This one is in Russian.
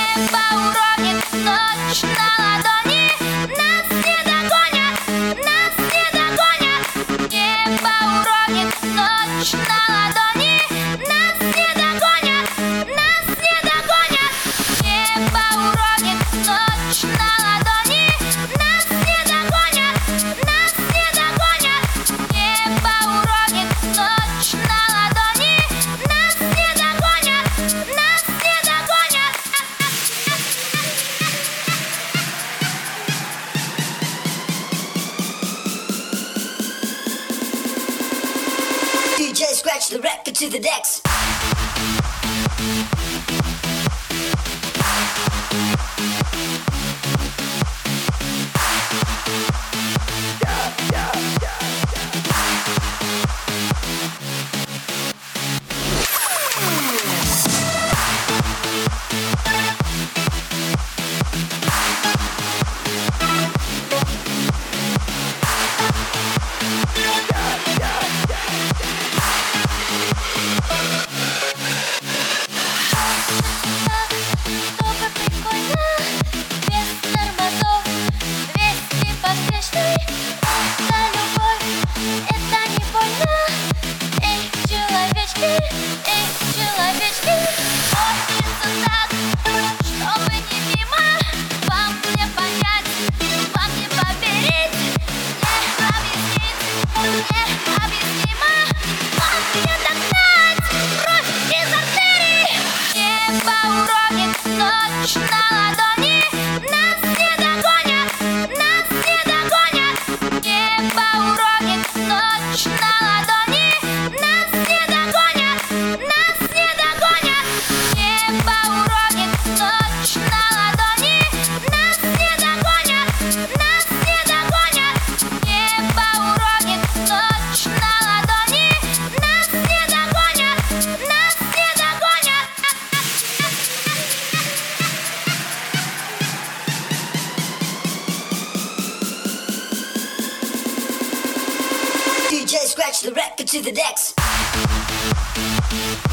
Небо уронит ночь на ладони. Нас не догонят, нас не догонят. Небо уронит ночь на ладони. Нас не догонят, нас не догонят. Небо уронит ночь на ладони. Нас не догонят, нас не догонят. Небо уронит ночь на ладони. Нас не догонят, нас не догонят. DJ scratch the record to the decks. Чтобы прикольно, без тормозов, вести поспешный. Это любовь, это не больно. Эй, человечки, хочется так, чтобы не мимо. Вам не понять, вам не поверить, необъяснимо. Вам не догнать кровь из артерий. Небо уронит ночь на ладони. Нас не догонят, нас не догонят. Небо уронит ночь на ладони. Нас не догонят, нас не догонят. Небо уронит ночь на ладони. Нас не догонят, нас не догонят. Небо уронит ночь на ладони. Нас не догонят, нас не догонят. DJ scratch the record to the decks.